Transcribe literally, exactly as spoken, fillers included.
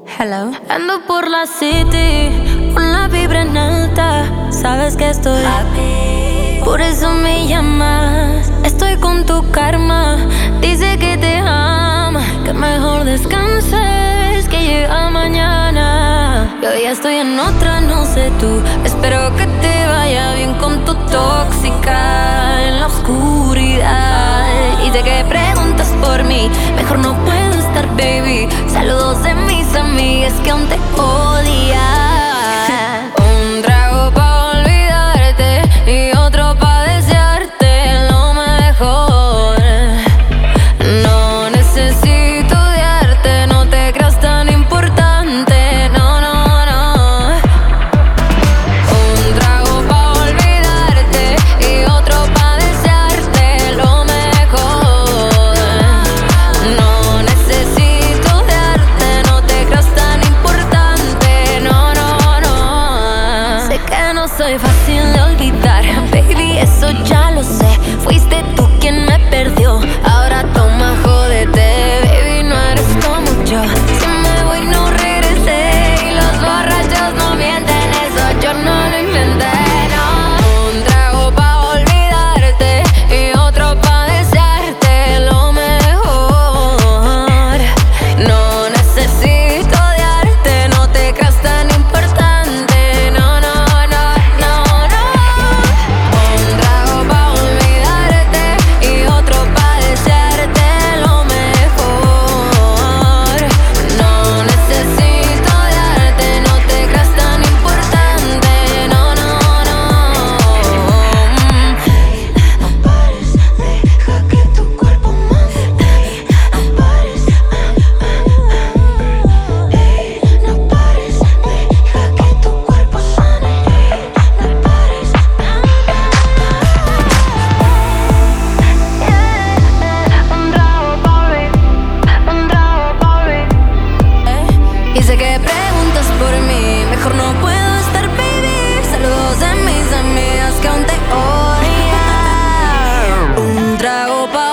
Hello. Ando por la city con la vibra en alta. Sabes que estoy happy, por eso me llamas. Estoy con tu karma, dice que te ama, que mejor descanses, que llega mañana. Yo ya estoy en otra, no sé tú. Espero que te vaya bien con tu tóxica en la oscuridad. Y sé que preguntas por mí, mejor no puedo estar, baby. Saludos de mis amigas que aún te odian. Un trago pa' olvidarte y otro pa' desearte lo mejor. No necesito odiarte, no te creas tan importante, no, no, no. Un trago pa' olvidarte y otro pa' desearte lo mejor. No necesito odiarte, no te creas tan importante, no, no, no. Sé que no soy fácil de olvidar, baby, eso ya lo sé. Fuiste tú quien me perdió, ahora toma, jódete, baby, no eres como yo. Si me voy no regresé y los borrachos no mienten, eso yo no lo inventé, no. Un trago pa' olvidarte y otro pa' desearte lo mejor. No necesito odiarte, no te creas tan importante, no, no, no, no, no. Un trago pa' olvidarte y otro pa' desearte lo mejor. No necesito odiarte, no te creas tan importante, no, no, no. No pares, deja que tu cuerpo mande. No pares, no pares, deja que tu cuerpo sane. No pares. Un trago pa' olvidar, un trago pa' olvidar. Y sé que preguntas por mí, mejor no puedo estar, baby. Saludos de mis amigas que aún te odian. Un trago pa'